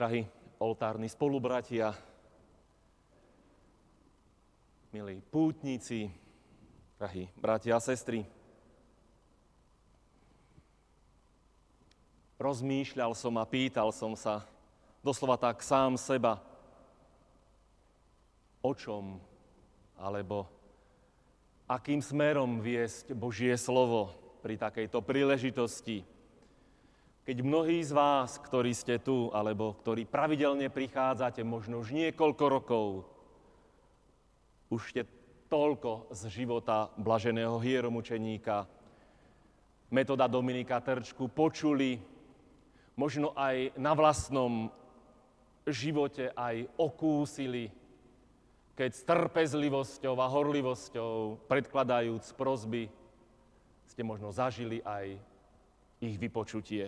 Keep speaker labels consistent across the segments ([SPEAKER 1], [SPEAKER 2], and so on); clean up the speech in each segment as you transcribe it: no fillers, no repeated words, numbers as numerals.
[SPEAKER 1] Drahí oltárni spolubratia, milí pútnici, drahí bratia a sestry. Rozmýšľal som a pýtal som sa doslova tak sám seba, o čom alebo akým smerom viesť Božie slovo pri takejto príležitosti. Keď mnohí z vás, ktorí ste tu, alebo ktorí pravidelne prichádzate, možno už niekoľko rokov, už ste toľko z života blaženého hieromučeníka Metoda Dominika Trčku počuli, možno aj na vlastnom živote aj okúsili, keď s trpezlivosťou a horlivosťou, predkladajúc prosby, ste možno zažili aj ich vypočutie.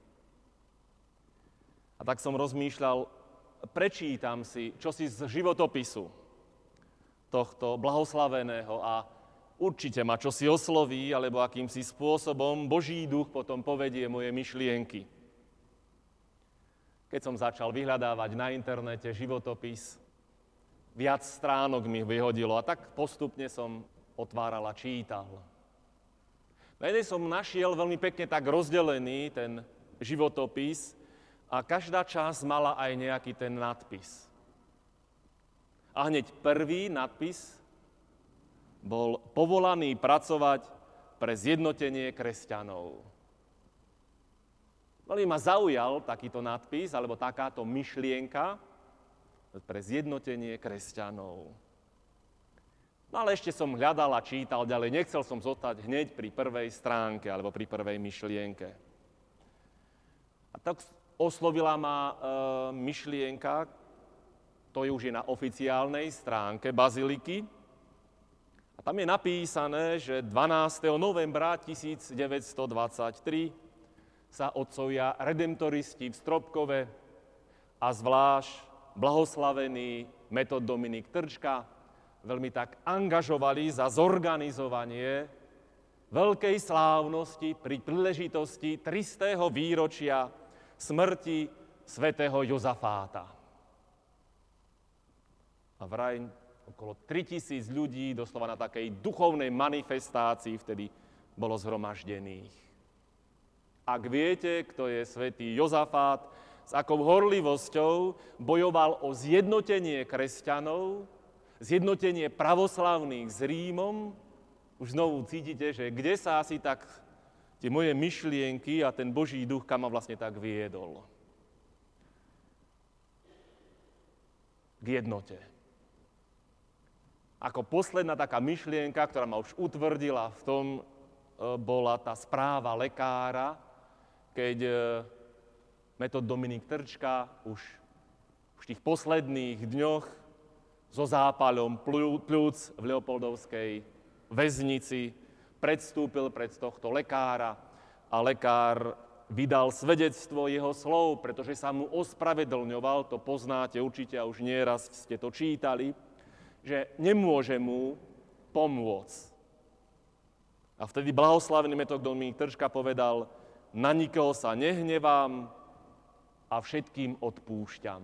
[SPEAKER 1] A tak som rozmýšľal, prečítam si čosi z životopisu tohto blahoslaveného a určite ma čosi osloví, alebo akýmsi spôsobom Boží duch potom povedie moje myšlienky. Keď som začal vyhľadávať na internete životopis, viac stránok mi vyhodilo a tak postupne som otváral a čítal. Na jednej som našiel veľmi pekne tak rozdelený ten životopis a každá časť mala aj nejaký ten nadpis. A hneď prvý nadpis bol povolaný pracovať pre zjednotenie kresťanov. Veľmi ma zaujal takýto nadpis, alebo takáto myšlienka pre zjednotenie kresťanov. No ale ešte som hľadal a čítal ďalej, nechcel som zostať hneď pri prvej stránke alebo pri prvej myšlienke. A tak oslovila ma myšlienka, to je už na oficiálnej stránke baziliky. A tam je napísané, že 12. novembra 1923 sa otcovia redemptoristi v Stropkove a zvlášť blahoslavený Metod Dominik Trčka veľmi tak angažovali za zorganizovanie veľkej slávnosti pri príležitosti 300. výročia smrti svätého Jozafáta. A vraj okolo 3000 ľudí doslova na takej duchovnej manifestácii vtedy bolo zhromaždených. Ak viete, kto je svätý Jozafát, s akou horlivosťou bojoval o zjednotenie kresťanov, zjednotenie pravoslavných s Rímom, už znovu cítite, že kde sa asi tak tie moje myšlienky a ten Boží duch, kam ma vlastne tak viedol. K jednote. Ako posledná taká myšlienka, ktorá ma už utvrdila v tom, bola tá správa lekára, keď Metod Dominik Trčka už v tých posledných dňoch so zápalom pľúc v Leopoldovskej väznici predstúpil pred tohto lekára a lekár vydal svedectvo jeho slov, pretože sa mu ospravedlňoval, to poznáte určite a už nieraz ste to čítali, že nemôže mu pomôcť. A vtedy blahoslavený Metod Dominik Trčka povedal: na nikoho sa nehnevám a všetkým odpúšťam.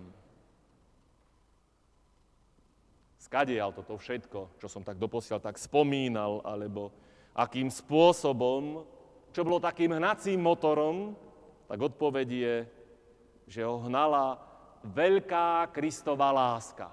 [SPEAKER 1] Skadiaľ toto všetko, čo som tak doposiaľ tak spomínal, alebo akým spôsobom, čo bolo takým hnacím motorom, tak odpoveď je, že ho hnala veľká Kristova láska.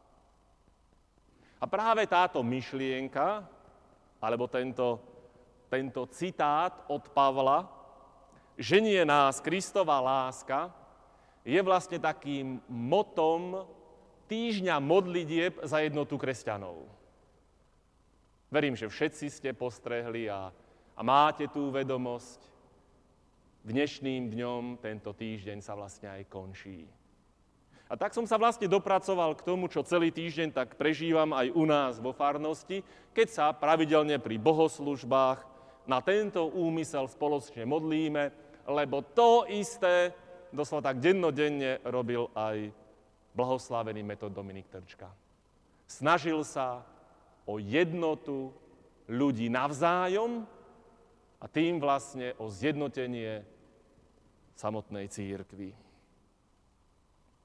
[SPEAKER 1] A práve táto myšlienka, alebo tento citát od Pavla, ženie nás Kristova láska, je vlastne takým motom týždňa modlitieb za jednotu kresťanov. Verím, že všetci ste postrehli a máte tú vedomosť. Dnešným dňom tento týždeň sa vlastne aj končí. A tak som sa vlastne dopracoval k tomu, čo celý týždeň tak prežívam aj u nás vo farnosti, keď sa pravidelne pri bohoslužbách na tento úmysel spoločne modlíme, lebo to isté doslova tak dennodenne robil aj blahoslavený Metod Dominik Trčka. Snažil sa o jednotu ľudí navzájom a tým vlastne o zjednotenie samotnej cirkvi.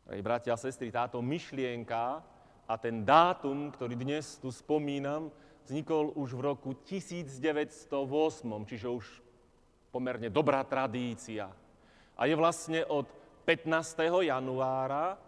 [SPEAKER 1] Bratia a sestry, táto myšlienka a ten dátum, ktorý dnes tu spomínam, vznikol už v roku 1908, čiže už pomerne dobrá tradícia. A je vlastne od 15. januára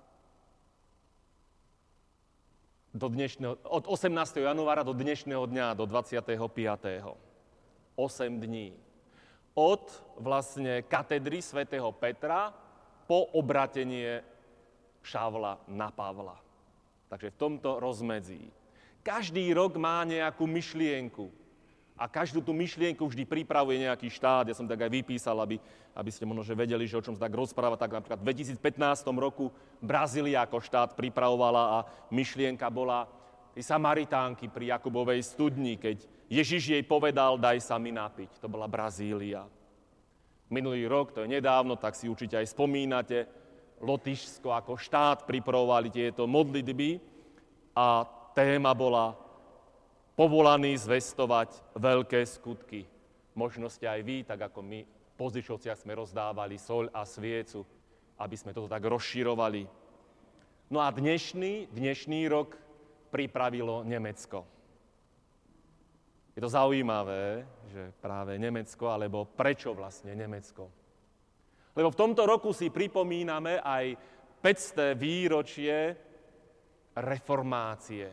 [SPEAKER 1] od 18. januára do dnešného dňa, do 25. 8 dní. Od vlastne katedry svätého Petra po obratenie Šavla na Pavla. Takže v tomto rozmedzí. Každý rok má nejakú myšlienku. A každú tú myšlienku vždy pripravuje nejaký štát. Ja som tak aj vypísal, aby ste možno vedeli, že o čom sa tak rozpráva. Tak napríklad v 2015 roku Brazília ako štát pripravovala a myšlienka bola Samaritánky pri Jakubovej studni, keď Ježiš jej povedal, daj sa mi napiť. To bola Brazília. Minulý rok, to je nedávno, tak si určite aj spomínate, Lotyšsko ako štát pripravovali tieto modlitby a téma bola povolaný zvestovať veľké skutky. Možno ste aj vy, tak ako my, Pozdišovcia, sme rozdávali soľ a sviecu, aby sme toto tak rozširovali. No a dnešný rok pripravilo Nemecko. Je to zaujímavé, že práve Nemecko, alebo prečo vlastne Nemecko? Lebo v tomto roku si pripomíname aj 500. výročie reformácie.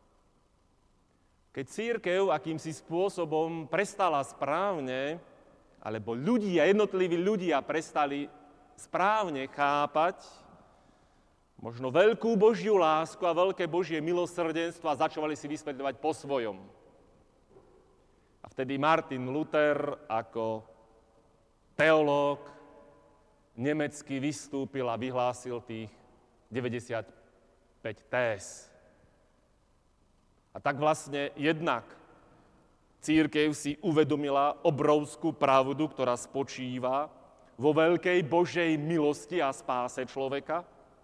[SPEAKER 1] Keď cirkev akýmsi spôsobom prestala správne, alebo jednotliví ľudia prestali správne chápať možno veľkú Božiu lásku a veľké Božie milosrdenstvo a začali si vysvetľovať po svojom. A vtedy Martin Luther ako teológ nemecky vystúpil a vyhlásil tých 95 téz. A tak vlastne jednak cirkev si uvedomila obrovskú pravdu, ktorá spočíva vo veľkej Božej milosti a spáse človeka,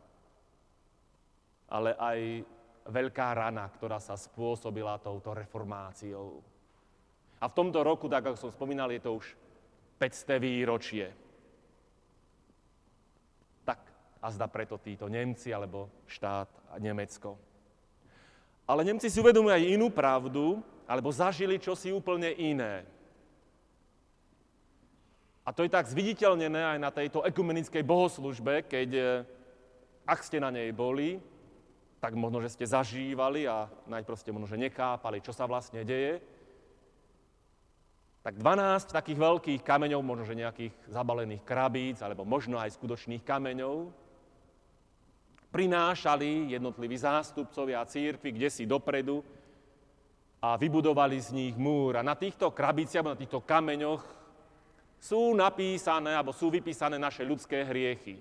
[SPEAKER 1] ale aj veľká rana, ktorá sa spôsobila touto reformáciou. A v tomto roku, tak ako som spomínal, je to už 500. výročie. A zda preto títo Nemci, alebo štát a Nemecko. Ale Nemci si uvedomujú aj inú pravdu, alebo zažili čosi úplne iné. A to je tak zviditeľnené aj na tejto ekumenickej bohoslužbe, keď, ak ste na nej boli, tak možno, že ste zažívali a najprv ste možno, že nechápali, čo sa vlastne deje. Tak 12 takých veľkých kameňov, možno, že nejakých zabalených krabíc, alebo možno aj skutočných kameňov, prinášali jednotliví zástupcovia cirkvi kdesi dopredu a vybudovali z nich múr. A na týchto krabiciach, na týchto kameňoch sú napísané, alebo sú vypísané naše ľudské hriechy.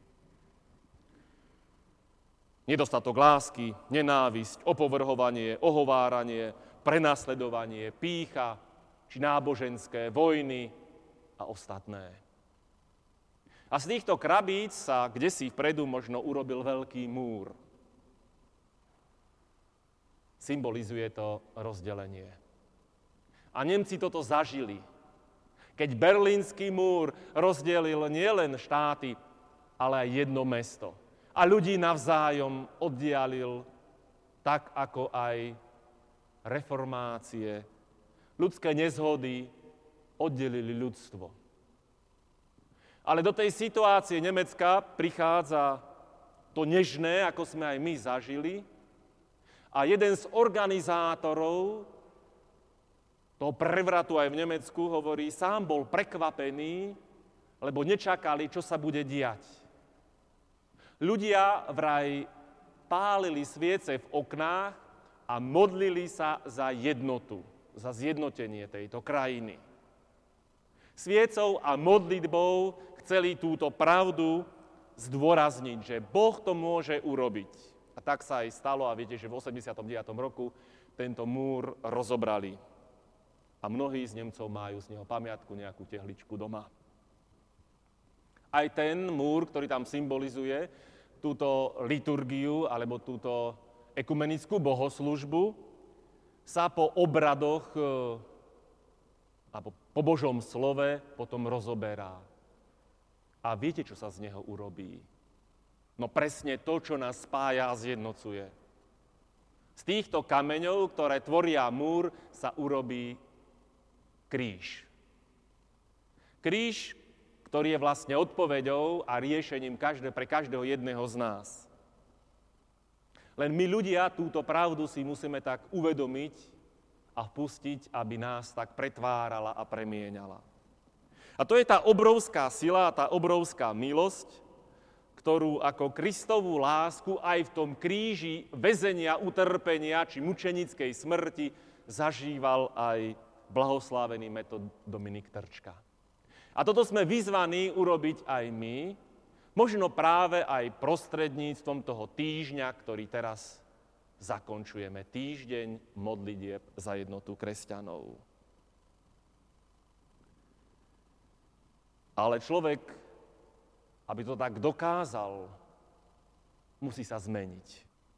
[SPEAKER 1] Nedostatok lásky, nenávisť, opovrhovanie, ohováranie, prenasledovanie, pýcha, či náboženské vojny a ostatné. A z týchto krabíc sa kdesi vpredu možno urobil veľký múr. Symbolizuje to rozdelenie. A Nemci toto zažili. Keď Berlínsky múr rozdelil nielen štáty, ale aj jedno mesto. A ľudí navzájom oddialil, tak ako aj reformácie, ľudské nezhody oddelili ľudstvo. Ale do tej situácie Nemecka prichádza to nežné, ako sme aj my zažili. A jeden z organizátorov toho prevratu aj v Nemecku hovorí, sám bol prekvapený, lebo nečakali, čo sa bude diať. Ľudia vraj pálili sviece v oknách a modlili sa za jednotu, za zjednotenie tejto krajiny. Sviecou a modlitbou chceli túto pravdu zdôrazniť, že Boh to môže urobiť. A tak sa aj stalo a viete, že v 89. roku tento múr rozobrali. A mnohí z Nemcov majú z neho pamiatku, nejakú tehličku doma. Aj ten múr, ktorý tam symbolizuje túto liturgiu alebo túto ekumenickú bohoslužbu, sa po obradoch alebo po Božom slove potom rozoberá. A viete, čo sa z neho urobí? No presne to, čo nás spája a zjednocuje. Z týchto kameňov, ktoré tvoria múr, sa urobí kríž. Kríž, ktorý je vlastne odpoveďou a riešením pre každého jedného z nás. Len my ľudia túto pravdu si musíme tak uvedomiť a vpustiť, aby nás tak pretvárala a premieňala. A to je tá obrovská sila, tá obrovská milosť, ktorú ako Kristovú lásku aj v tom kríži väzenia, utrpenia či mučenickej smrti zažíval aj blahoslávený metod Dominik Trčka. A toto sme vyzvaní urobiť aj my, možno práve aj prostredníctvom toho týždňa, ktorý teraz zakončujeme. Týždeň modlitieb za jednotu kresťanov. Ale človek, aby to tak dokázal, musí sa zmeniť.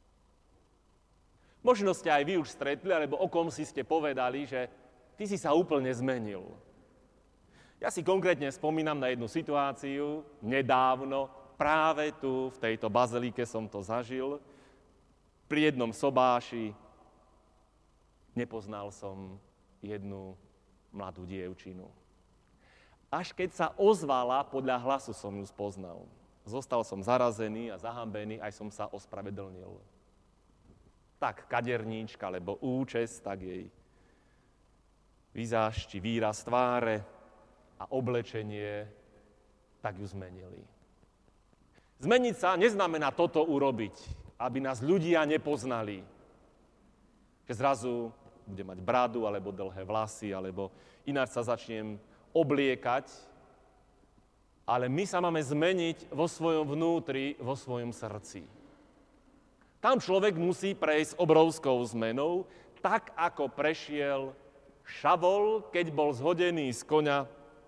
[SPEAKER 1] Možno ste aj vy už stretli, alebo o kom si ste povedali, že ty si sa úplne zmenil. Ja si konkrétne spomínam na jednu situáciu, nedávno, práve tu, v tejto bazilike som to zažil. Pri jednom sobáši nepoznal som jednu mladú dievčinu. Až keď sa ozvala, podľa hlasu som ju spoznal. Zostal som zarazený a zahambený, aj som sa ospravedlnil. Tak kaderníčka, lebo účes, tak jej vizáž či výraz tváre a oblečenie, tak ju zmenili. Zmeniť sa neznamená toto urobiť, aby nás ľudia nepoznali. Že zrazu bude mať bradu, alebo dlhé vlasy, alebo ináč sa začnem obliekať, ale my sa máme zmeniť vo svojom vnútri, vo svojom srdci. Tam človek musí prejsť obrovskou zmenou, tak ako prešiel Šavol, keď bol zhodený z koňa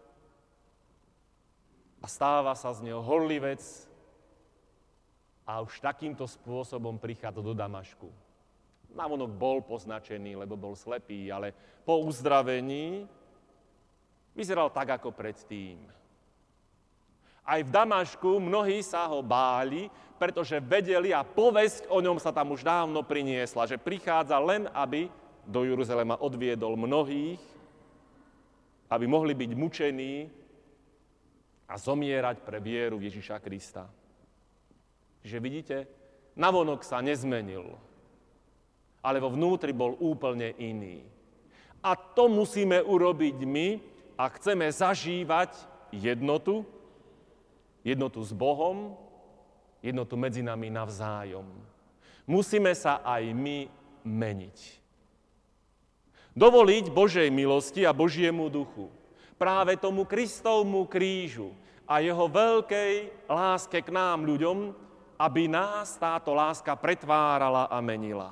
[SPEAKER 1] a stáva sa z neho horlivec a už takýmto spôsobom prichádza do Damašku. Navonok bol poznačený, lebo bol slepý, ale po uzdravení vyzeral tak, ako predtým. Aj v Damašku mnohí sa ho báli, pretože vedeli a povesť o ňom sa tam už dávno priniesla, že prichádza len, aby do Jeruzalema odviedol mnohých, aby mohli byť mučení a zomierať pre vieru v Ježiša Krista. Čiže vidíte, navonok sa nezmenil, ale vo vnútri bol úplne iný. A to musíme urobiť my, a chceme zažívať jednotu s Bohom, jednotu medzi nami navzájom. Musíme sa aj my meniť. Dovoliť Božej milosti a Božiemu duchu, práve tomu Kristovmu krížu a jeho veľkej láske k nám ľuďom, aby nás táto láska pretvárala a menila.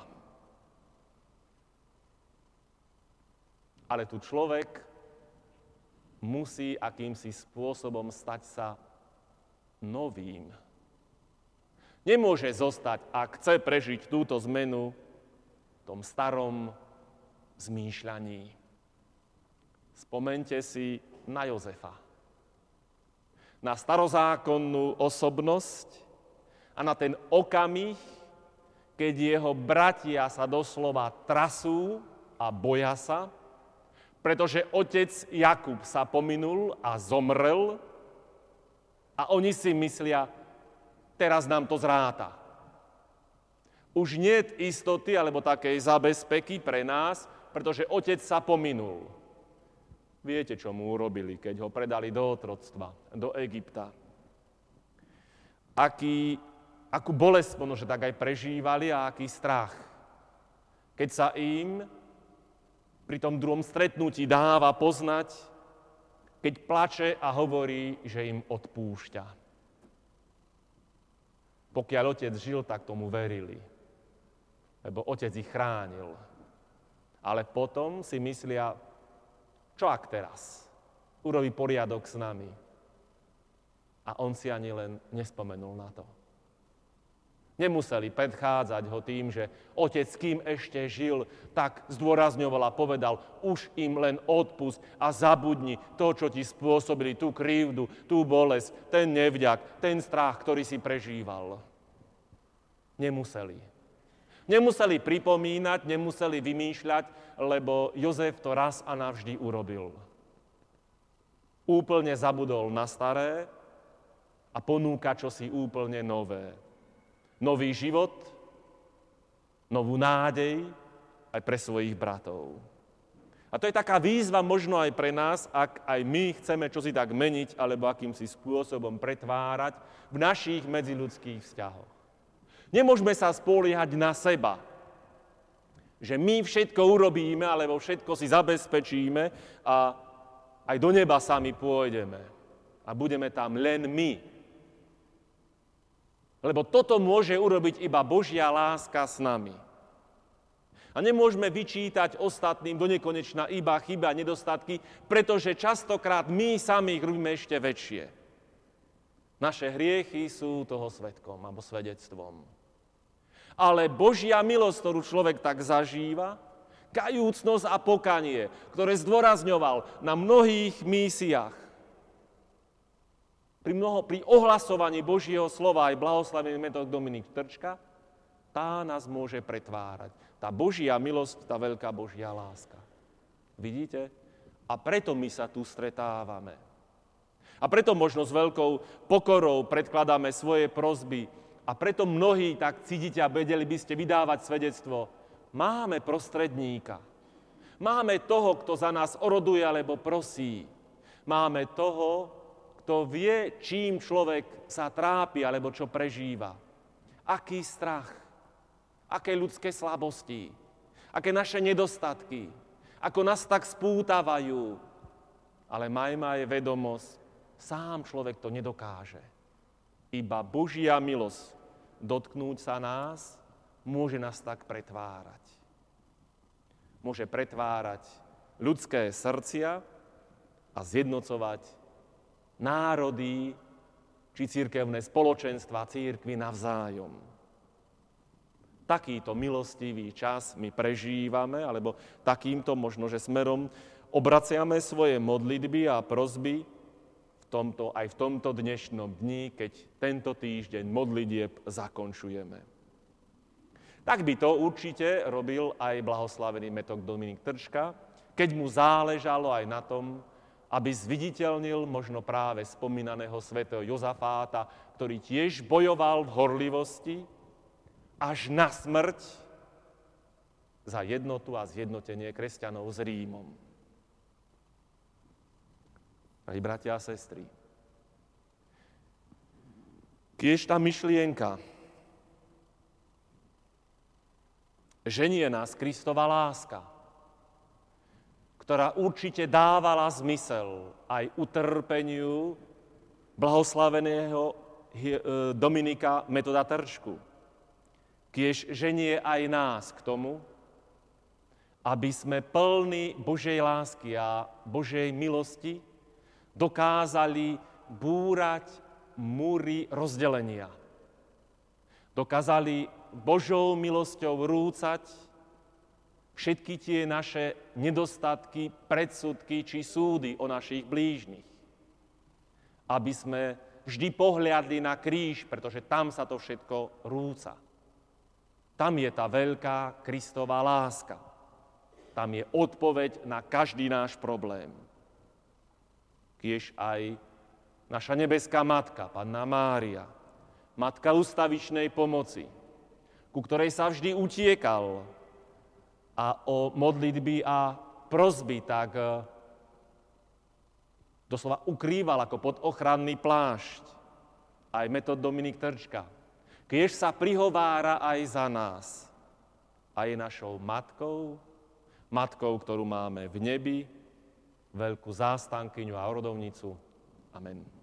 [SPEAKER 1] Ale tu človek musí akýmsi spôsobom stať sa novým. Nemôže zostať, ak chce prežiť túto zmenu, v tom starom zmýšľaní. Spomeňte si na Jozefa, na starozákonnú osobnosť a na ten okamih, keď jeho bratia sa doslova trasú a boja sa, pretože otec Jakub sa pominul a zomrel a oni si myslia, teraz nám to zráta. Už nie je istoty alebo takej zabezpeky pre nás, pretože otec sa pominul. Viete, čo mu urobili, keď ho predali do otroctva, do Egypta. Akú bolesť možno, že tak aj prežívali a aký strach. Keď sa im pri tom druhom stretnutí dáva poznať, keď plače a hovorí, že im odpúšťa. Pokiaľ otec žil, tak tomu verili, lebo otec ich chránil. Ale potom si myslia, čo ak teraz? Urobí poriadok s nami. A on si ani len nespomenul na to. Nemuseli predchádzať ho tým, že otec, kým ešte žil, tak zdôrazňoval a povedal, už im len odpusť a zabudni to, čo ti spôsobili, tú krivdu, tú bolesť, ten nevďak, ten strach, ktorý si prežíval. Nemuseli. Nemuseli pripomínať, nemuseli vymýšľať, lebo Jozef to raz a navždy urobil. Úplne zabudol na staré a ponúka čosi úplne nové. Nový život, novú nádej aj pre svojich bratov. A to je taká výzva možno aj pre nás, ak aj my chceme čosi tak meniť alebo akýmsi spôsobom pretvárať v našich medziľudských vzťahoch. Nemôžeme sa spoliehať na seba, že my všetko urobíme alebo všetko si zabezpečíme a aj do neba sami pôjdeme a budeme tam len my. Lebo toto môže urobiť iba Božia láska s nami. A nemôžeme vyčítať ostatným do nekonečna iba chyby a nedostatky, pretože častokrát my sami ich robíme ešte väčšie. Naše hriechy sú toho svedkom alebo svedectvom. Ale Božia milosť, ktorú človek tak zažíva, kajúcnosť a pokanie, ktoré zdôrazňoval na mnohých mísiách, pri ohlasovaní Božieho slova aj blahoslavený Metod Dominik Trčka, tá nás môže pretvárať. Tá Božia milosť, tá veľká Božia láska. Vidíte? A preto my sa tu stretávame. A preto možno s veľkou pokorou predkladáme svoje prosby. A preto mnohí tak cítite a vedeli by ste vydávať svedectvo. Máme prostredníka. Máme toho, kto za nás oroduje alebo prosí. Máme toho, kto vie, čím človek sa trápi alebo čo prežíva. Aký strach, aké ľudské slabosti, aké naše nedostatky, ako nás tak spútavajú. Ale majme aj vedomosť, sám človek to nedokáže. Iba Božia milosť dotknúť sa nás, môže nás tak pretvárať. Môže pretvárať ľudské srdcia a zjednocovať národy či cirkevné spoločenstva, cirkvi navzájom. Takýto milostivý čas my prežívame, alebo takýmto možno, že smerom obraciame svoje modlitby a prosby aj v tomto dnešnom dni, keď tento týždeň modlitieb zakončujeme. Tak by to určite robil aj blahoslavený Metod Dominik Trčka, keď mu záležalo aj na tom, aby zviditeľnil možno práve spomínaného svätého Jozafáta, ktorý tiež bojoval v horlivosti až na smrť za jednotu a zjednotenie kresťanov s Rímom. Drahí bratia a sestry, kiež tá myšlienka ženie nás Kristova láska, ktorá určite dávala zmysel aj utrpeniu blahoslaveného Dominika Metoda Trčku. Kiež ženie aj nás k tomu, aby sme plní Božej lásky a Božej milosti dokázali búrať múry rozdelenia. Dokázali Božou milosťou rúcať všetky tie naše nedostatky, predsudky či súdy o našich blížnych. Aby sme vždy pohľadli na kríž, pretože tam sa to všetko rúca. Tam je tá veľká Kristova láska. Tam je odpoveď na každý náš problém. Kiež aj naša nebeská matka, Panna Mária, matka ustavičnej pomoci, ku ktorej sa vždy utiekal a o modlitby a prosby tak doslova ukrýval ako pod ochranný plášť aj Metod Dominik Trčka. Kiež sa prihovára aj za nás a je našou matkou, ktorú máme v nebi, veľkú zástankyňu a rodovnicu. Amen.